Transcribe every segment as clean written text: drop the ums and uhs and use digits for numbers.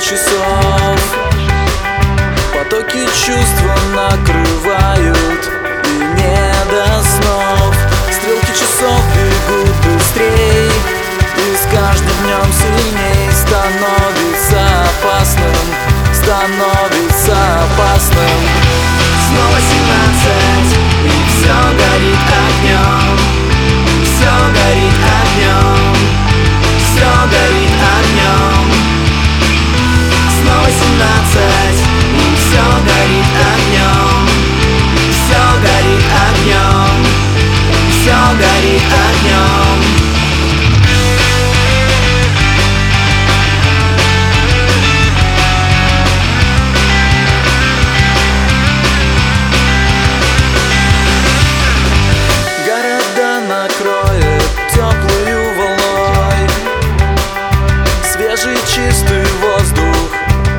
часов. Потоки чувства накрывают, и не до снов. Стрелки часов бегут быстрей, и с каждым днем сильней. Становится опасным, становится опасным. Снова 17, и все горит огнем, все горит огнем, все горит огнем. Снова 17, и все горит огнем, все горит огнем, все горит огнем. Накроет теплую волной свежий чистый воздух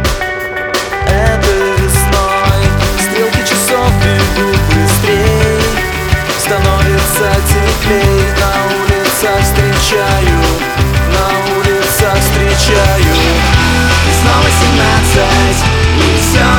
этой весной. Стрелки часов бегут быстрей, становится теплей. На улицах встречаю, на улицах встречаю. И снова 17, и все